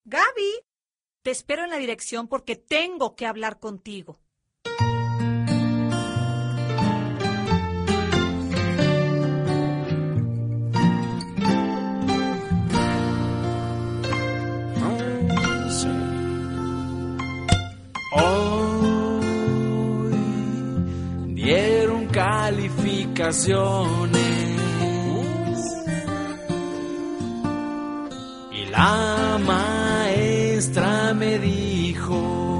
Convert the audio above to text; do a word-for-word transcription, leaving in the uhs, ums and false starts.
Gaby, te espero en la dirección porque tengo que hablar contigo. Hoy dieron calificaciones y la maestra me dijo: